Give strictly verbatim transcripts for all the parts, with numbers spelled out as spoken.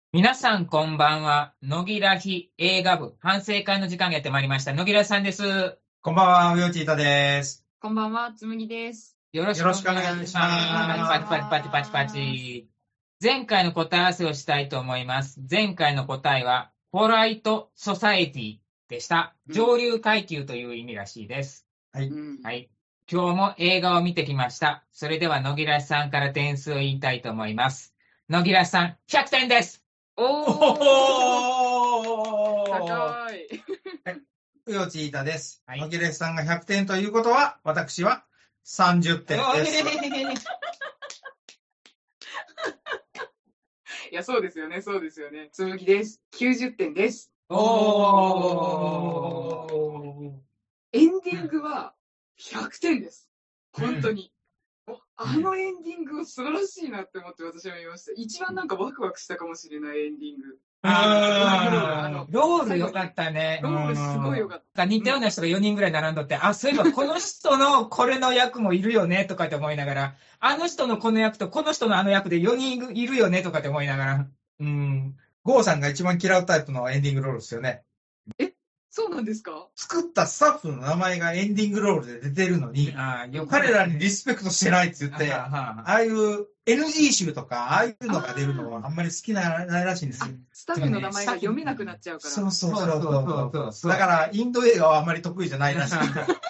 皆さんこんばんは。野木らひ映画部反省会の時間がやってまいりました。野木らさんです。 こんばんは、うよちいたです。 こんばんは、つむぎです。 よろしくお願いします。パチパチパチパチパチ。前回の答え合わせをしたいと思います。前回の答えは、ポライトソサエティでした。上流階級という意味らしいです。 はい。 うんはい。今日も映画を見てきました。それでは野木らさんから点数を言いたいと思います。野木らさん、ひゃくてんです。 おおー、 ー高い。 うよちいたです。 はい野木レスさんがひゃくてんということは、私はさんじゅってんです。 いや、そうですよね、そうですよね。つむぎです。きゅうじゅってんです。 おー。 エンディングはひゃくてんです。本当に。おあのエンディング素晴らしいなって思って私は見ました。一番なんかワクワクしたかもしれないエンディング。 ああのロールよかったね。 ロールすごいよかった。 似たような人がよにんぐらい並んどって、あ、そういえばこの人のこれの役もいるよねとかって思いながら、あの人のこの役とこの人のあの役でよにんいるよねとかって思いながら。 うん。ゴーさんが一番嫌うタイプのエンディングロールですよね。 そうなんですか？ 作ったスタッフの名前がエンディングロールで出てるのに、 あよ彼らにリスペクトしてないって言って、 はああいう エヌジー 集とか、ああいうのが出るのはあんまり好きなないらしいんですよ。 スタッフの名前が読めなくなっちゃうから。 そうそうそうそうそうそうそうだから、インド映画はあんまり得意じゃないらしい。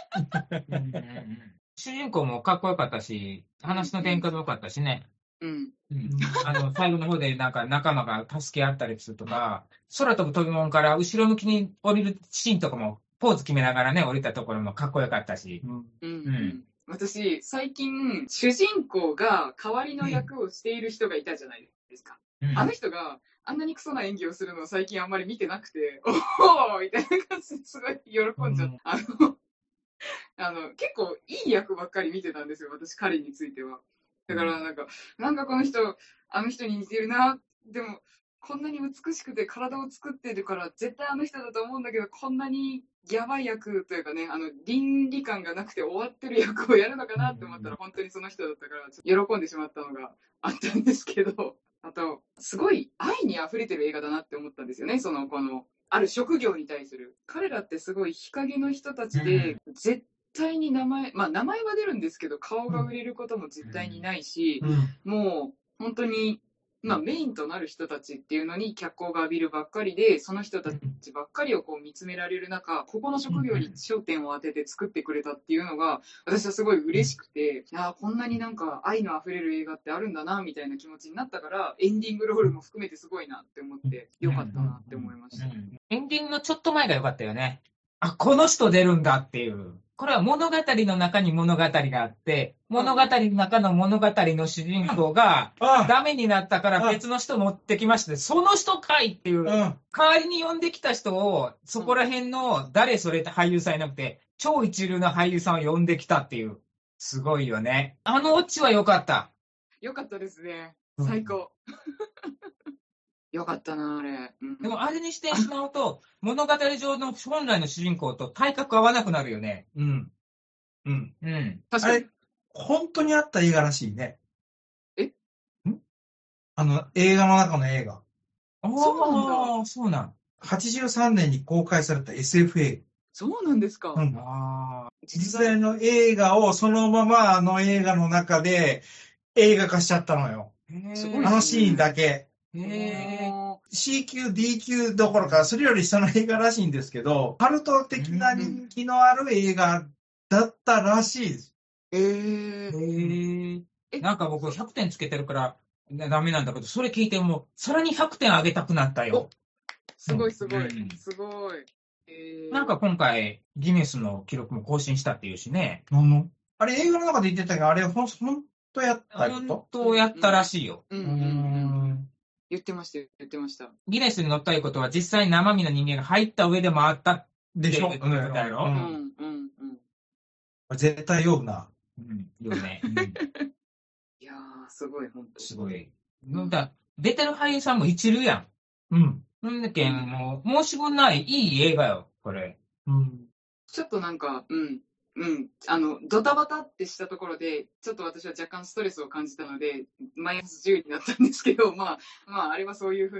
主人公もかっこよかったし、話の展開も良かったしね。 うん。 うんあの、最後の方でなんか仲間が助け合ったりするとか、空飛ぶ飛び物から後ろ向きに降りるシーンとかもポーズ決めながらね、降りたところもかっこよかったし。 うんうんうん私、最近、主人公が代わりの役をしている人がいたじゃないですか。 うんあの人があんなにクソな演技をするのを最近あんまり見てなくて、おーみたいな感じですごい喜んじゃった。あの、あの結構いい役ばっかり見てたんですよ、私、彼については。だからなんか、なんかこの人、あの人に似てるな。でも、こんなに美しくて体を作ってるから、絶対あの人だと思うんだけど、こんなにやばい役というかね、あの、倫理観がなくて終わってる役をやるのかなって思ったら、本当にその人だったから、ちょっと喜んでしまったのがあったんですけど、あと、すごい愛に溢れてる映画だなって思ったんですよね、その、この、ある職業に対する。彼らってすごい日陰の人たちで、絶対に名前、まあ名前は出るんですけど、顔が売れることも絶対にないし、もう本当に、まあ、メインとなる人たちっていうのに脚光が浴びるばっかりで、その人たちばっかりをこう見つめられる中、ここの職業に焦点を当てて作ってくれたっていうのが、私はすごい嬉しくて、あこんなになんか愛のあふれる映画ってあるんだなみたいな気持ちになったから、エンディングロールも含めてすごいなって思って、よかったなって思いました。 うんエンディングのちょっと前が良かったよね。あ、この人出るんだっていう。これは物語の中に物語があって、物語の中の物語の主人公があダメになったから別の人持ってきまして、その人かいっていう、 うん。 代わりに呼んできた人を、そこら辺の誰それって俳優さんいなくて、超一流の俳優さんを呼んできたっていう。すごいよね。あのオチは良かった。 よかったですね。 うん最高。よかったな、あれ。うんでもあれにしてしまうと、物語上の本来の主人公と体格合わなくなるよね。 うん。うん。 うん。 確かにあれ、本当にあった映画らしいね。 えんあの、映画の中の映画。 そうなんだああ、そうなん。 はちじゅうさんねんに公開された エスエフ 映そうなんですか。 画。うん。 ああ。 実際の映画をそのままあの映画の中で映画化しちゃったのよ。 すごいあのシーンだけ。 へえ。 C 級、D 級どころか、それより下の映画らしいんですけど、カルト的な人気のある映画だったらしいです。 えー、 へええ。なんか僕ひゃくてんつけてるからねダメなんだけど、それ聞いても、さらにひゃくてんあげたくなったよ。 すごいすごい、 うんすごい。えー、 なんか今回、ギネスの記録も更新したっていうしね。 なんのあれ映画の中で言ってたけど、あれほん本当やったこ本と当やったらしいよ。 うんうーうんうん、 ん。 言ってました言ってました。 ギネスに載ったいうことは、実際に生身の人間が入った上で回ったでしょっていうことだよ。 ううんんうんうん。 絶対酔うな。 うん。よね。うんいやーすごい本当。 すごい。だ出てる俳優さんも一流やん。 うん。 なんだけん、もう、申し分ない、いい映画よ、これ。 うん。 ちょっとなんかうんうんあのドタバタってしたところでちょっと私は若干ストレスを感じたのでマイナスじゅうになったんですけど、まあまああれはそういう風な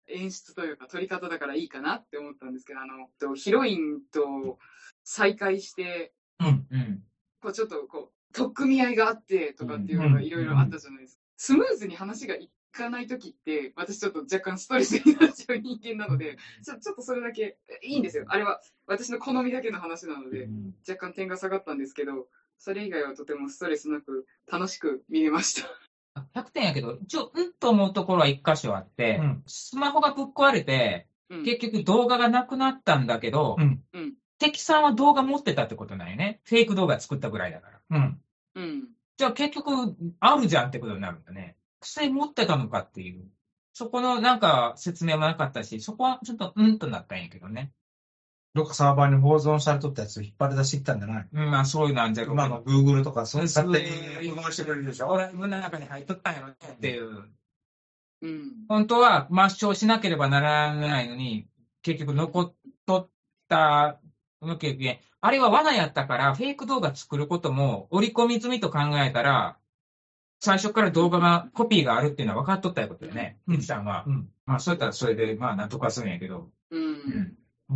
演出というか撮り方だからいいかなって思ったんですけど、あの、ヒロインと再会して、 うんうん。 こうちょっとこう、取っ組み合いがあってとかっていうのがいろいろあったじゃないですか。スムーズに話がいかないときって、私ちょっと若干ストレスになっちゃう人間なので、ちょちょっとそれだけいいんですよ。あれは私の好みだけの話なので、若干点が下がったんですけど、それ以外はとてもストレスなく楽しく見れました。 ひゃくてんやけど、一応、うんと思うところは一箇所あって、うん、スマホがぶっ壊れて、うん、結局動画がなくなったんだけど、うん、敵さんは動画持ってたってことなんよね。フェイク動画作ったぐらいだから。うん。うん、じゃあ結局、あるじゃんってことになるんだね。癖持ってたのかっていう。そこのなんか説明もなかったし、そこはちょっとうんとなったんやけどね。 どっかサーバーに保存されとったやつを引っ張り出してきたんじゃない？ うん、まあそういうなんじゃろう。 今の Google とかそう勝手に保存してくれるでしょ。 俺、自分の中に入っとったんやろねっていう。うん。本当は抹消しなければならないのに、結局残っとったの経験。あれは罠やったから、フェイク動画作ることも織り込み済みと考えたら、最初から動画が、コピーがあるっていうのは分かっとったことよね。うん。さんは。うん。まあそういったらそれで、まあなんとかするんやけど。うん。うんうん、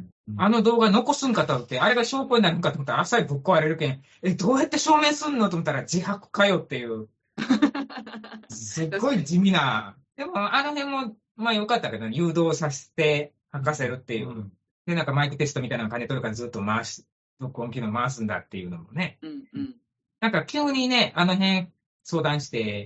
あの動画残すんかと思って、あれが証拠になるんかと思ったら、朝にぶっ壊れるけん、え、どうやって証明すんのと思ったら、自白かよっていう。すっごい地味な。でも、あの辺も、まあ良かったけど、誘導させて吐かせるっていう。うん、で、なんかマイクテストみたいなの金取るからずっと回し、録音機能回すんだっていうのもね。うんうん、なんか急にね、あの辺相談して、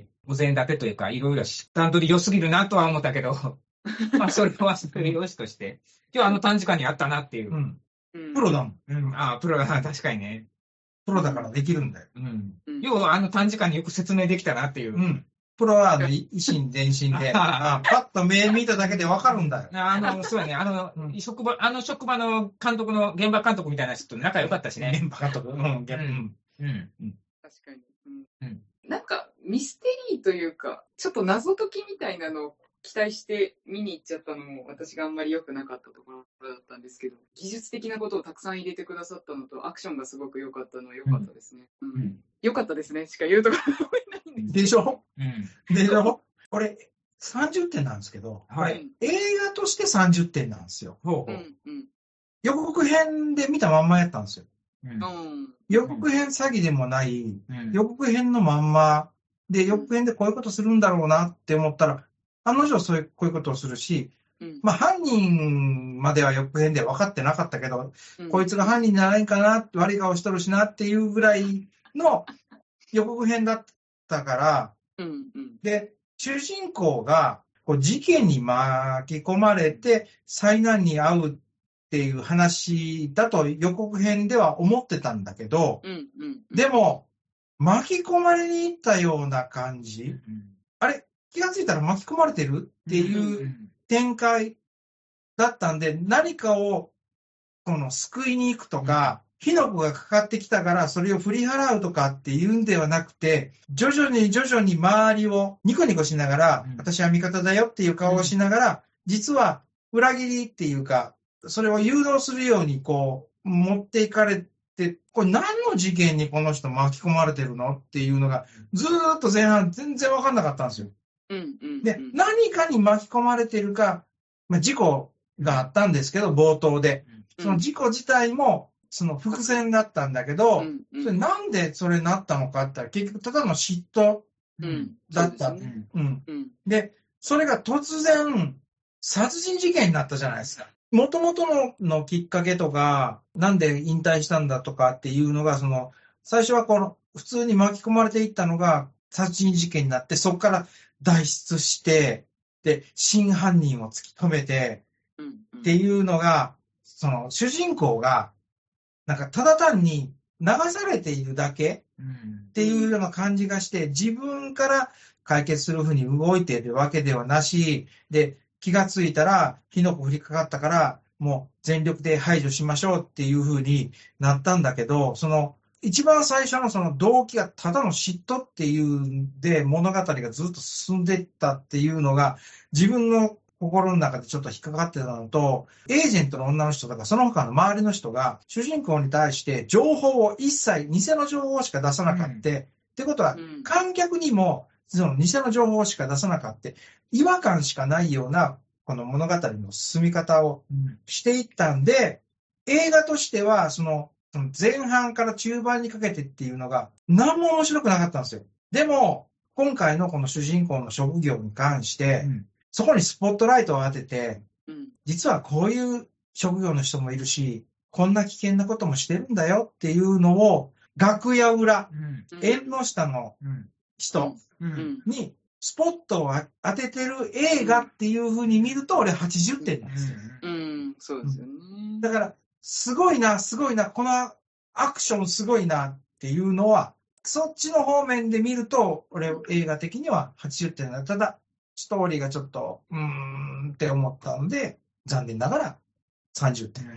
お膳立てというか、いろいろ段取り良すぎるなとは思ったけど、まあ、それはそれ良しとして。今日あの短時間にやったなっていう。うん。 プロだもん。 うん。ああ、プロだな。確かにね。 プロだからできるんだよ。 うん。要はあの短時間によく説明できたなっていう。うん。プロはあの、一心伝心で、あパッと目見ただけでわかるんだよ。 あの、そうやね。あの、うん、職場、あの職場の監督の、現場監督みたいな人と仲良かったしね。 現場監督。うん。うん。うん。 確かに。うん。うん、なんか、ミステリーというか、ちょっと謎解きみたいなのを期待して見に行っちゃったのも私があんまり良くなかったところだったんですけど、技術的なことをたくさん入れてくださったのと、アクションがすごく良かったのは良かったですね。うん。うん、良かったですね。しか言うところがないんです。 でしょ？うん。でしょ？これ、さんじゅってんなんですけど、はい、映画としてさんじゅってんなんですよ。ほうほう。うんうん、予告編で見たまんまやったんですよ。うん、予告編詐欺でもない、うん、予告編のまんまで、予告編でこういうことするんだろうなって思ったら、案の定そういう、こういうことをするし、うん、まあ犯人までは予告編で分かってなかったけど、うん、こいつが犯人じゃないかな、悪い顔しとるしなっていうぐらいの予告編だったから、うんうん、で、主人公がこう事件に巻き込まれて災難に遭うっていう話だと予告編では思ってたんだけど、うんうんうん、でも巻き込まれに行ったような感じ、うん、あれ気がついたら巻き込まれてるっていう展開だったんで、何かをこの救いに行くとか、火の粉がかかってきたからそれを振り払うとかっていうんではなくて、徐々に徐々に周りをニコニコしながら、私は味方だよっていう顔をしながら、実は裏切りっていうか、それを誘導するようにこう持っていかれて、これ何の事件にこの人巻き込まれてるのっていうのがずーっと前半全然分かんなかったんですよ。うんうんうん、で、何かに巻き込まれてるか、まあ、事故があったんですけど、冒頭で。その事故自体もその伏線だったんだけど、うんうん、それなんでそれになったのかって言ったら結局ただの嫉妬だった。うんねうんうん、で、それが突然殺人事件になったじゃないですか。もともとのきっかけとか、なんで引退したんだとかっていうのが、その、最初はこの、普通に巻き込まれていったのが、殺人事件になって、そこから脱出して、で、真犯人を突き止めて、うんうん、っていうのが、その、主人公が、なんか、ただ単に流されているだけっていうような感じがして、自分から解決するふうに動いているわけではなし、で、気がついたら火の粉降りかかったからもう全力で排除しましょうっていう風になったんだけど、その一番最初のその動機がただの嫉妬っていうんで物語がずっと進んでいったっていうのが自分の心の中でちょっと引っかかってたのと、エージェントの女の人とかその他の周りの人が主人公に対して情報を一切偽の情報しか出さなかった、うん、ってことは観客にもその偽の情報しか出さなかった、違和感しかないような、この物語の進み方をしていったんで、うん、映画としては、その、前半から中盤にかけてっていうのが、何も面白くなかったんですよ。でも、今回のこの主人公の職業に関して、うん、そこにスポットライトを当てて、うん、実はこういう職業の人もいるし、こんな危険なこともしてるんだよっていうのを、楽屋裏、うん、縁の下の人にスポットを当ててる映画っていう風に見ると、俺はちじゅってんなんですよ。 うん、うん、そうですよね。 だから、すごいな、すごいな、このアクションすごいなっていうのは、そっちの方面で見ると、俺映画的にははちじゅってんだ。ただ、ストーリーがちょっと、うーんって思ったので、残念ながらさんじゅってん。うん、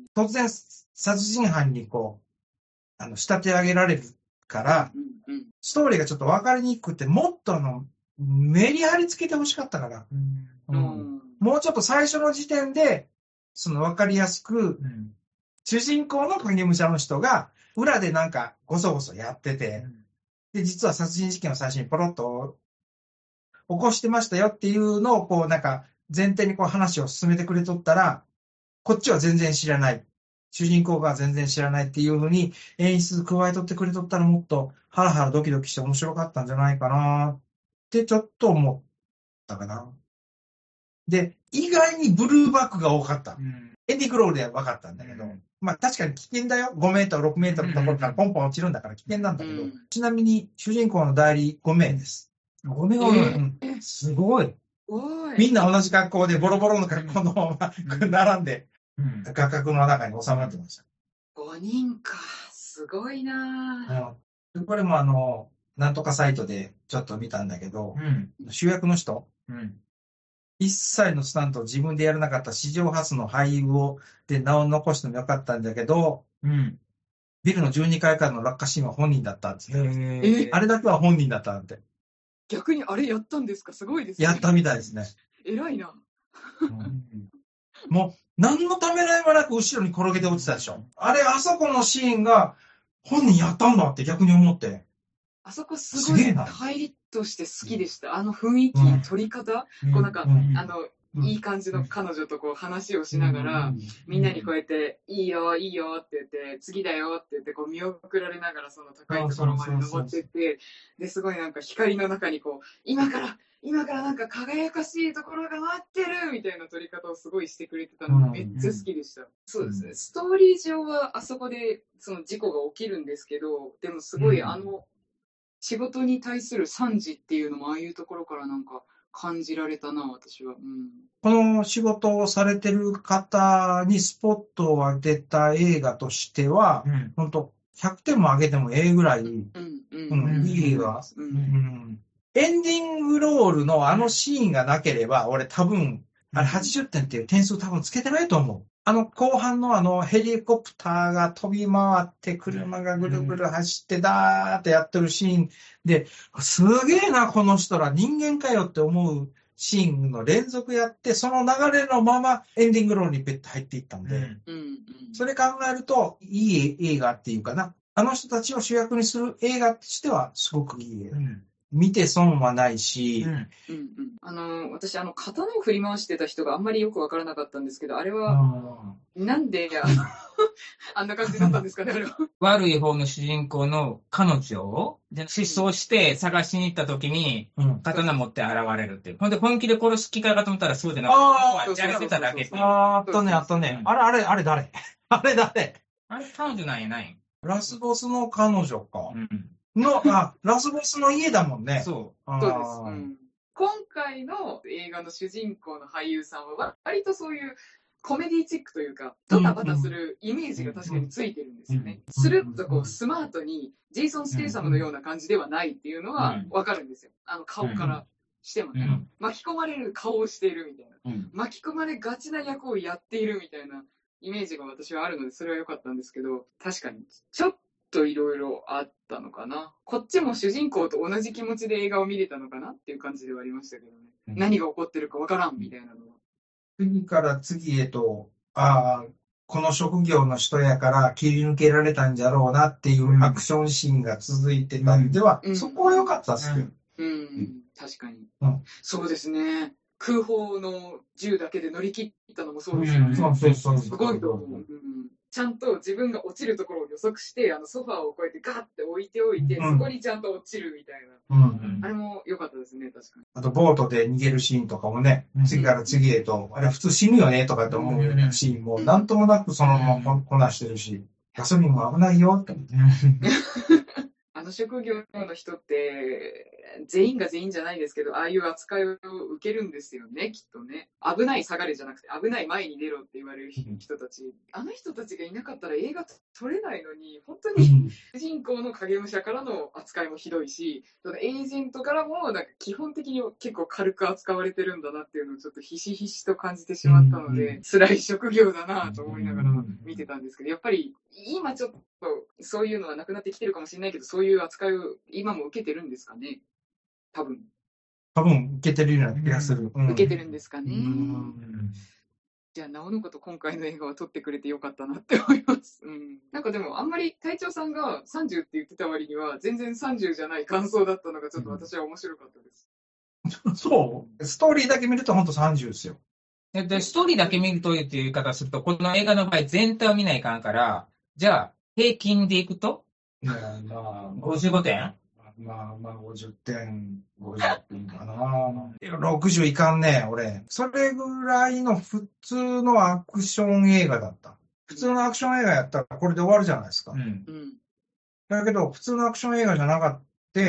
突然、殺人犯にこう、あの、仕立て上げられるから、うんうん、ストーリーがちょっと分かりにくくて、もっとあの、メリハリつけてほしかったから、うんうん、もうちょっと最初の時点で、その分かりやすく、うん、主人公の影武者の人が、裏でなんかごそごそやってて、うん、で、実は殺人事件を最初にポロッと起こしてましたよっていうのを、こうなんか前提にこう話を進めてくれとったら、こっちは全然知らない。主人公が全然知らないっていう風に演出加えとってくれとったらもっとハラハラドキドキして面白かったんじゃないかなってちょっと思ったかな。で、意外にブルーバックが多かった。うん、エンディングロールでは分かったんだけど、うん、まあ確かに危険だよ。ごメートル、ろくメートルのところからポンポン落ちるんだから危険なんだけど、うん、ちなみに主人公の代理ご名です。ご名がおる、うん、すごい。みんな同じ格好でボロボロの格好のまま並んで、うん、画角の中に収まってました。 ごにんか。すごいなぁ。これもあの、なんとかサイトでちょっと見たんだけど、うん、主役の人、うん、一切のスタントを自分でやらなかった史上初の俳優をで名を残してもよかったんだけど、うん、ビルのじゅうにかいからの落下シーンは本人だったって言って、えー、あれだけは本人だったって。 逆にあれやったんですか？すごいですね。 やったみたいですね。 偉いな。 うん、もう、何のためらいもなく後ろに転げて落ちたでしょ。あれ、あそこのシーンが本人やったんだって逆に思って。 あそこすごいハイリットして好きでした。あの雰囲気、うん、撮り方、うん、こうなんか、うん、あの、いい感じの彼女とこう話をしながら、うん、みんなにこうやって、いいよ、いいよって言って、次だよって言って、こう見送られながらその高いところまで登ってって、で、すごいなんか光の中にこう、今から、今からなんか輝かしいところが待ってるみたいな撮り方をすごいしてくれてたのがめっちゃ好きでした。うん、そうですね。ストーリー上はあそこでその事故が起きるんですけど、でもすごいあの仕事に対する賛辞っていうのもああいうところからなんか感じられたな、私は。うん、 この仕事をされてる方にスポットを当てた映画としては、うん、本当ひゃくてんも上げてもええぐらい、うんうんうん、いい映画。うんうんエンディングロールのあのシーンがなければ、俺多分、あれはちじゅってんっていう点数多分つけてないと思う。あの後半のあのヘリコプターが飛び回って車がぐるぐる走ってダーってやってるシーンで、すげえなこの人ら人間かよって思うシーンの連続やって、その流れのままエンディングロールにペッと入っていったんで、うんうん、それ考えるといい映画っていうかな。あの人たちを主役にする映画としてはすごくいい映画。うん見て損はないし、うんうんうん、あの私あの刀を振り回してた人があんまりよくわからなかったんですけど、あれはなんであんな感じだったんですかね。あれは悪い方の主人公の彼女を失踪して探しに行った時に刀持って現れるっていう。ほんで本気で殺す機会かと思ったらそうでなくて、ああ、じゃれてただけ。 ああったねあったね。あれあれあれ誰？あれ誰？ あれ彼女なんやない？ ラスボスの彼女か。うんの、あ、ラスボスの家だもんね。 そう。そうです、うん。今回の映画の主人公の俳優さんは、割とそういうコメディチックというか、ドタバタするイメージが確かについてるんですよね。スルッとこう、スマートに、ジェイソン・ステイサムのような感じではないっていうのはわかるんですよ。あの、顔からしてもね。巻き込まれる顔をしているみたいな。巻き込まれがちな役をやっているみたいなイメージが私はあるので、それは良かったんですけど、確かに、ちょっと、といろいろあったのかな。こっちも主人公と同じ気持ちで映画を見れたのかなっていう感じではありましたけどね。うん、何が起こってるかわからんみたいなのは。 次から次へと、ああ、 この職業の人やから切り抜けられたんじゃろうなっていうアクションシーンが続いてたんでは、うん、そこは良かったっすよ。 うん、うん、確かに、うん。そうですね。空砲の銃だけで乗り切ったのもそうですよね。うん、そうそうそう。すごいと思う。うん、ちゃんと自分が落ちるところを予測して、あのソファーをこうやってガーって置いておいて、うん、そこにちゃんと落ちるみたいな。うん、あれも良かったですね、確かに。 あと、ボートで逃げるシーンとかもね、次から次へと、あれ普通死ぬよねとかって思うシーンも、なんともなくそのままこなしてるし、ガソリンも危ないよって。 あの職業の人って、全員が全員じゃないですけど、ああいう扱いを受けるんですよね、きっとね。危ない下がれじゃなくて、危ない前に出ろって言われる人たち。あの人たちがいなかったら映画撮れないのに、本当に主人公の影武者からの扱いもひどいし、エージェントからもなんか基本的に結構軽く扱われてるんだなっていうのをちょっとひしひしと感じてしまったので、辛い職業だなと思いながら見てたんですけど、やっぱり今ちょっとそういうのはなくなってきてるかもしれないけど、そういう扱いを今も受けてるんですかね。多分。 多分受けてるような気がする。 うん、受けてるんですかね。うん、じゃあ、なおのこと今回の映画は撮ってくれてよかったなって思います。うん、なんかでも、あんまり隊長さんがさんじゅうって言ってた割には、全然さんじゅうじゃない感想だったのが、ちょっと私は面白かったです。 うん、そうストーリーだけ見ると本当さんじゅうですよ。 で、ストーリーだけ見るという言い方をすると、この映画の場合全体を見ないかんから、じゃあ、平均でいくと、 いやまあ、 ごじゅうごてんまあまあ、ごじゅってん、ごじゅってんかな。ろくじゅういかんね、俺。それぐらいの普通のアクション映画だった。普通のアクション映画やったらこれで終わるじゃないですか。うん、だけど、普通のアクション映画じゃなかった、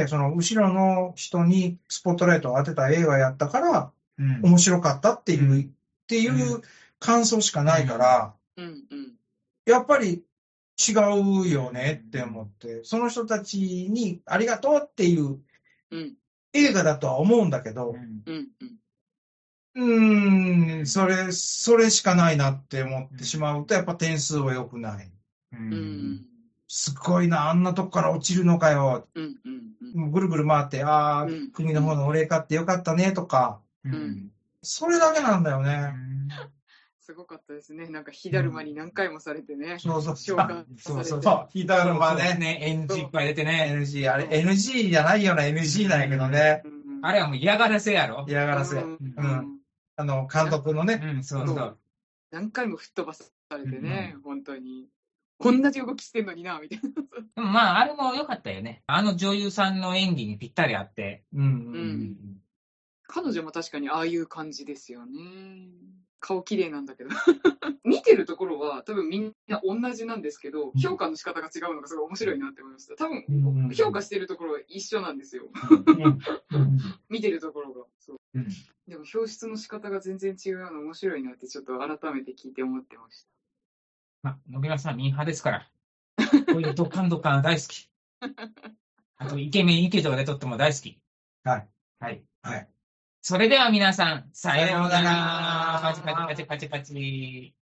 その後ろの人にスポットライトを当てた映画やったから、うん、面白かったっていう、うん、っていう感想しかないから、うんうん、やっぱり、違うよねって思って、その人たちにありがとうっていう映画だとは思うんだけど、うんうん、うーん、それ、それしかないなって思ってしまうと、やっぱ点数は良くない。うん、すごいな、あんなとこから落ちるのかよ。うんうん、ぐるぐる回って、ああ、うん、国の方のお礼買ってよかったねとか、うん、それだけなんだよね。 すごかったですね。なんか火だるまに何回もされてね。 そうそうそう。そうそうそう。火だるまね。 ね、エヌジー いっぱい出てね。 エヌジー、あれ、エヌジー じゃないような エヌジー なんやけどね。 あれはもう嫌がらせやろ。 嫌がらせ。うん。あの、監督のね。 うん、そうそう。 何回も吹っ飛ばされてね、本当に。同じ動きしてんのにな、みたいな。 まあ、あれも良かったよね。あの女優さんの演技にぴったりあって。うん。 彼女も確かにああいう感じですよね。顔綺麗なんだけど見てるところは多分みんな同じなんですけど、評価の仕方が違うのがすごい面白いなって思いました。多分評価してるところは一緒なんですよ見てるところがそう、うん、でも表出の仕方が全然違うの面白いなってちょっと改めて聞いて思ってました。 まあ、野村さんミーハーですからこういうドカンドカン大好きあとイケメンイケとかでとっても大好き。 はいはいはい。 それでは皆さん、さようなら。パチパチパチパチパチ。